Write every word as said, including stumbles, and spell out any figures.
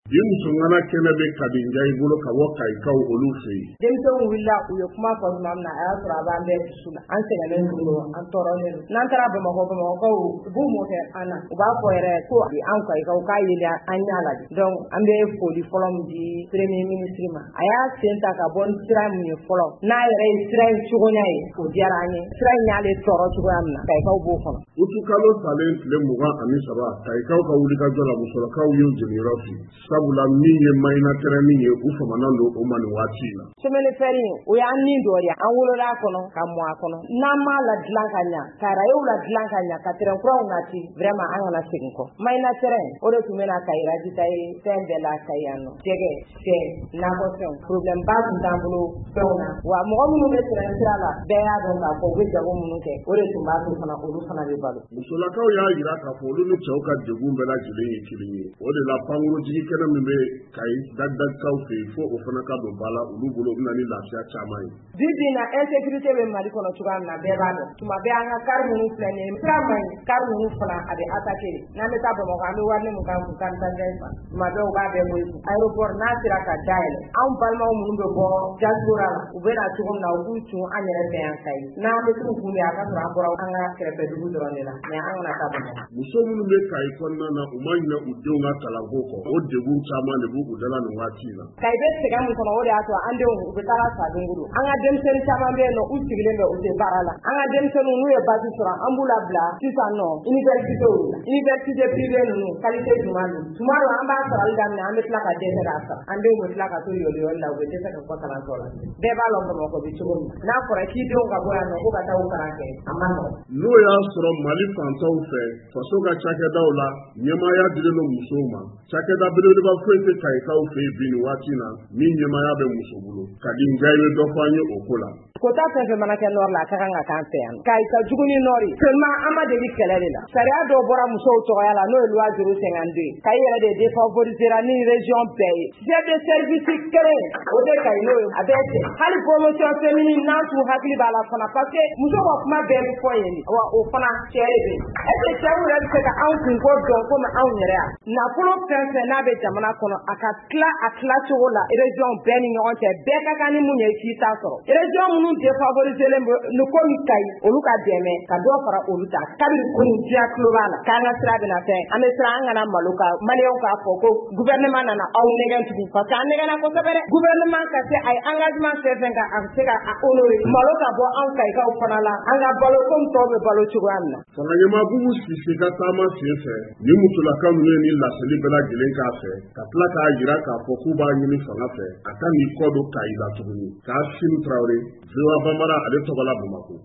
Yimusungana kene be kadinga ibulo kawo kaikau olufe. Demso willa uyo kuma ko mamna aya sura bambe sula. Anse na ndulo antorone. Nantara be mako be mako bu mo he ana. Uba ko ere ko di an kai ka ka yile anyala. Donc ambe fo di folom di premier ministre ma. Aya senta ka bon tram ni folom. Na ere tram chugonya e ko diaranye. Tram nyale toro chugamna. Kai ka bu ko. Utukalo talent le muga ami saba. Kai ka ka wuli ka jola musola ka uyo generasi. Sabula minye maina tere minye ufa manando umani wachina. Semene feri o ya ni doria anwulo la kono ka mo akono na ma la dlankanya kara yo la dlankanya ka tere kro ngati vraiment angana sinko maina tere o de tumena kaira ditai tembe la kayano tege se na ko son problem ba ndambulo peona wa mo mu be tere sala be ya do ka ko be jago mu ke o de tumba to kana o kana be balo musola ka ya yira ka fo lu ni chauka de gumbe la jile yikirinyi o de la panguro jigi kana mbe kai dadda kaufe fo o fana ka do bala ulu bulo nani lafiya chamai bibi na insécurité be mali kono tuga na be ba do tuma be anga karmu nu plane tramai karmu nu fana ade attaquer na me tabo mo kan warne mu kan kan tandensa tuma be o ba be mo aéroport na sira ka daile an balma mu be bo jasura u be na tugo na u tu anyere be an kai na be tu ku ya ka ra bora anga krepe du do ne na me an na tabo muso mu be kai konna na umanya udonga kala goko o debu chama ne bu udala no watina kai be se gamu kono o de ato ande o be tara sa dunguru anga dem sen chama be no u sigile be o de barala anga dem sen nu e bazi sura ambula bla tisa no université o université privé no qualité du malu tumaro amba sara aldam na ame plaka de rasa ande o plaka to yo yo la o be tesa ko kala tola be ba lo mo ko bi chugo na ko ra ki do ga bo no ko ga ta o kara ke amano no ya soro mali fantaw fe faso ga chake dawla nyama ya dire no musoma chake da bele ba fete kai ka o fe bi ni watina min nyama ya be musobulo kadi ngaiwe do fanyo okola kota fefe mana ke nor la kaka nga kanse yan kai ka juguni nori selma ama de di kelele la saria do bora muso to ya la no loi zéro cinquante-deux kai yere de défavoriser ni région pays j'ai des services kere o de kai no abete hali promotion féminine na su hakli bala fana parce que muso ko kuma be ko yeni wa o fana kere be e te chawu la se ka an kun ko do ko ma an yere na fulo fefe na be jamana kono aka kla akla to la région beni ngon te be ka kani munye ki ta so région munu défavoriser le no ko mi kai olu ka deme ka do fara olu ta kabi ko ni dia globala kana sra be na te ame sra ngana maluka malion ka fo ko gouvernement na na aw negen tubi parce que negen na ko sabere gouvernement ka te ay engagement fait nga am te ka honorer maluka bo an kai ka fana la anga balo ko to be balo chugana fanga yema bubu sisi ka tama sefe ni mutula kan ne ni la seli bela gilen ka fe ka pla ka yira ka fo ku ba ni fanga fe ata ni kodo kai da tuguni ka sinu traore Zewa Bambara ale tɔgɔla Bamakɔ